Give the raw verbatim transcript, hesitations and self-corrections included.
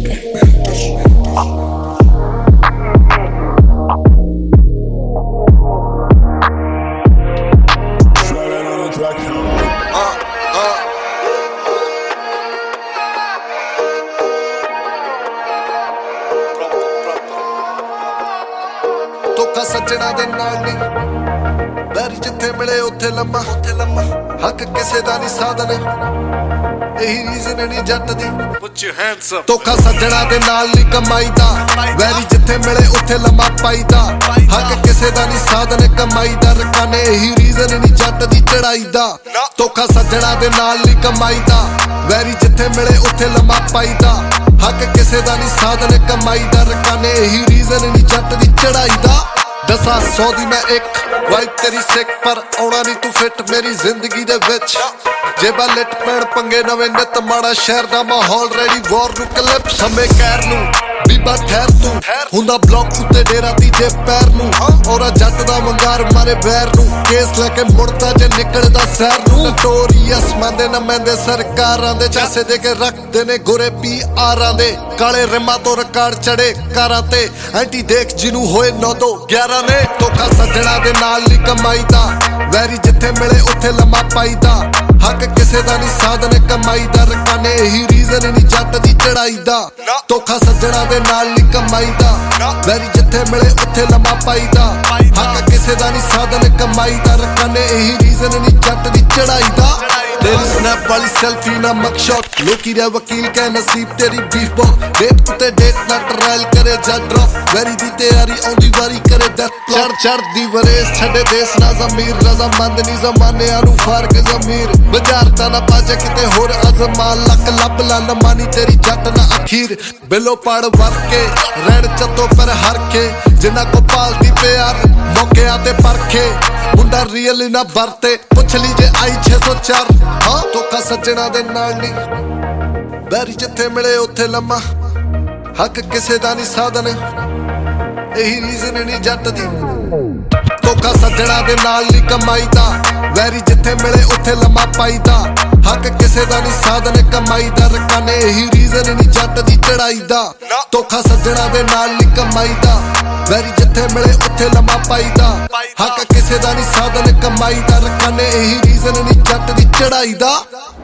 ਧੋਖਾ ਸੱਜਣਾ ਦੇ ਨਾਲ ਨੀ ਵੈਰੀ ਜਿੱਥੇ ਮਿਲੇ ਉੱਥੇ ਲੰਮਾ ਉੱਥੇ ਲੰਮਾ ਹੱਕ ਕਿਸੇ ਦਾ ਨਹੀਂ ਸਾਧਨ ਇਹੀ ਰੀਜ਼ਨ ਨਹੀਂ ਜੱਟ ਦੀ ਪੁੱਟ ਯੂਰ ਹੈਂਡਸ ਅਪ ਧੋਖਾ ਸੱਜਣਾ ਦੇ ਨਾਲ ਨੀ ਕਮਾਈ ਦਾ ਵੈਰੀ ਜਿੱਥੇ ਮਿਲੇ ਉੱਥੇ ਲੰਮਾ ਪਾਈਦਾ ਹੱਕ ਕਿਸੇ ਦਾ ਨਹੀਂ ਸਾਧਨ ਕਮਾਈ ਦਾ ਰਕਾਨੇ ਇਹੀ ਰੀਜ਼ਨ ਨਹੀਂ ਜੱਟ ਦੀ ਚੜਾਈ ਦਾ ਧੋਖਾ ਸੱਜਣਾ ਦੇ ਨਾਲ ਨੀ ਕਮਾਈ ਦਾ ਵੈਰੀ ਜਿੱਥੇ ਮਿਲੇ ਉੱਥੇ ਲੰਮਾ ਪਾਈਦਾ ਹੱਕ ਕਿਸੇ ਦਾ ਨਹੀਂ ਸਾਧਨ ਕਮਾਈ ਦਾ ਰਕਾਨੇ ਇਹੀ ਰੀਜ਼ਨ ਨਹੀਂ ਜੱਟ ਦੀ ਚੜਾਈ ਦਾ ਦਸਾਂ ਸੌ ਦੀ ਮੈਂ ਇੱਕ ਵਾਈਬ ਤੇਰੀ ਸਿੱਖ ਪਰ ਆਉਣਾ ਨਹੀਂ ਤੂੰ ਫਿੱਟ ਮੇਰੀ ਜ਼ਿੰਦਗੀ ਦੇ ਵਿੱਚ ਜੇਬਾਂ ਲਿਟ ਪੈਣ ਪੰਗੇ ਨਵੇਂ ਨਿੱਤ ਮਾੜਾ ਸ਼ਹਿਰ ਦਾ ਮਾਹੌਲ ਰੈਡੀ ਵਾਰ ਨੂੰ ਕਲਿਪ ਸਮੇਂ ਕਹਿਰ ਨੂੰ ਬੀਬਾ ਠਹਿਰ ਤੂੰ ਹੁੰਦਾ ਬਲੌਕ ਉੱਤੇ ਡੇਰਾ ਤੀਜੇ ਪੈਰ ਨੂੰ ਔਰਾ ਜੱਟ ਦਾ ਵੰਗਾਰ ਮਾਰੇ ਬੈਰ ਨੂੰ ਕੇਸ ਲੈ ਕੇ ਮੁੜਦਾ ਜੇ ਨਿਕਲਦਾ ਸੈਰ ਨੂੰ ਟੋਰੀਅਸ ਮੰਦੇ ਨਾ ਮੈਂਦੇ ਸਰਕਾਰਾਂ ਦੇ ਚਾਸੇ ਦੇ ਕੇ ਰੱਖਦੇ ਨੇ ਗੋਰੇ ਪੀ ਆਰਾਂ ਦੇ ਕਾਲੇ ਰਿਮਾਂ ਤੋਂ ਰਿਕਾਰਡ ਚੜੇ ਕਾਰਾਂ ਤੇ ਐਂਟੀ ਦੇਖ ਜਿਹਨੂੰ ਹੋਏ ਨੌ ਦੋ ਗਿਆਰਾਂ ਨੇ ਧੋਖਾ ਸੱਜਣਾ ਦੇ ਨਾਲ ਨਹੀਂ ਕਮਾਈ ਦਾ ਵੈਰੀ ਜਿੱਥੇ ਮਿਲੇ ਉੱਥੇ ਲੰਮਾ ਪਾਈਦਾ ਹੱਕ ਕਿਸੇ ਦਾ ਨਹੀਂ ਸਾਧਨ ਕਮਾਈ ਦਾ ਰਕਾਨੇ ਇਹੀ ਰੀਜ਼ਨ ਨਹੀਂ ਜੱਟ ਦੀ ਚੜਾਈ ਦਾ ਧੋਖਾ ਸੱਜਣਾ ਦੇ ਨਾਲ ਨਹੀਂ ਕਮਾਈ ਦਾ ਵੈਰੀ ਜਿੱਥੇ ਮਿਲੇ ਉੱਥੇ ਲੰਮਾ ਪਾਈਦਾ ਹੱਕ ਕਿਸੇ ਦਾ ਨਹੀਂ ਸਾਧਨ ਕਮਾਈ ਦਾ ਰਕਾਨੇ ਇਹੀ ਰੀਜ਼ਨ ਨਹੀਂ ਜੱਟ ਦੀ ਚੜਾਈ ਦਾ तेरी स्नैप वाली सेल्फी ना मकशॉट लोकी रे वकील कह नसीब तेरी बीफ बॉल डेट उते डेट ना ट्रायल करे जा ड्रॉप वेरी दी तैयारी औंदी वारी करे डेथ चढ़ चढ़ दी वरेस छड़े देश ना जमीर रजामंद नी जमाने आरू फार के जमीर बजारता ना पाजे किते होर अजमा लक लब ला न मानी तेरी जट ना अखीर बिलो पड़ वर के रैन चतो पर हर के जिन्ना को पालती प्यार मौके आते परखे मुंडा रियल ना बरते पुछ लीजे आई छे सौ चार हाँ धोखा सज्जणा दे नाल नी वैरी जिथे मिले उत्थे लम्मा हक किसे दा नहीं साधन यही रीजन नहीं जट दी धोखा सज्जणा दे नाल नी कमाई दा वैरी जिथे मिले उत्थे लम्मा पाईदा हक किसे दा नहीं साधन कमाई दा रकाने यही रीजन नहीं जट दी चढ़ाई दा धोखा सज्जणा दे नाल नी कमाई दा वैरी जिथे मिले उत्थे लम्मा पाईदा हक किसे दा नहीं साधन कमाई दा रकाने यही रीजन नहीं जट दी चढ़ाई दा